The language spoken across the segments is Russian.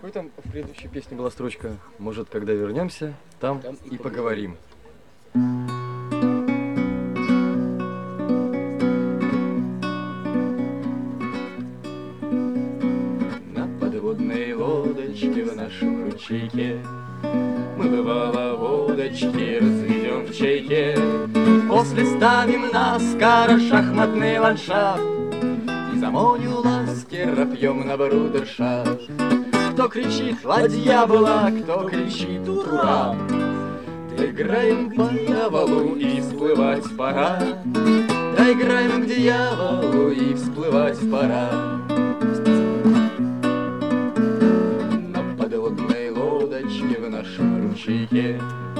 Какой там в предыдущей песне была строчка? Может, когда вернемся, там и поговорим. На подводной лодочке в нашем ручейке мы, бывало, водочки разведем в чайке. После ставим на скара шахматный ландшафт и за морю ласкера пьем на брудершафт. Кто кричит «Ладья была», кто кричит «Ура!», доиграем к дьяволу и всплывать пора. Доиграем к дьяволу и всплывать пора. На подводной лодочке в нашем ручейке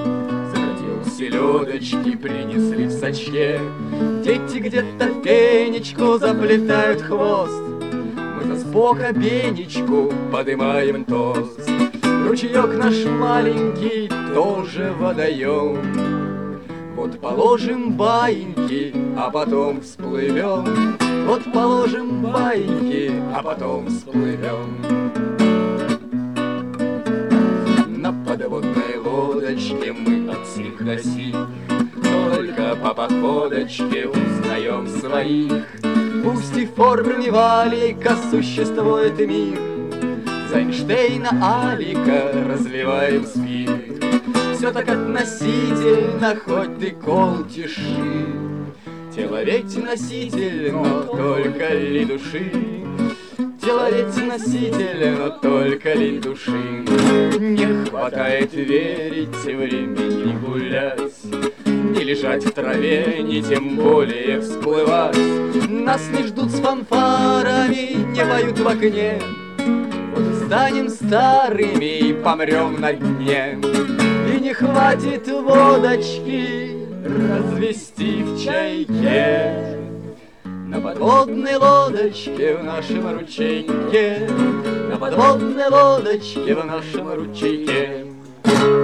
селедочки принесли в сачке. Дети где-то фенечку заплетают хвост. Мы за спокобенечку подымаем тост. Ручеек наш маленький тоже водоем. Вот положим баиньки, а потом всплывем. Вот положим баиньки, а потом всплывем. На подводной лодочке мы от сих до сих только по походочке узнаем своих. Пусть и в форме валика существует мир, за Эйнштейна Алика разливаем спирт. Все так относительно, хоть ты колтиши. Тело ведь носитель, но только ли души. Тело ведь носитель, но только ли души. Не хватает верить, времени гулять, не лежать в траве, не тем более всплывать. Нас не ждут с фанфарами, не поют в окне. Вот станем старыми и помрем на дне. И не хватит водочки развести в чайке. На подводной лодочке в нашем ручейке, на подводной лодочке в нашем ручейке.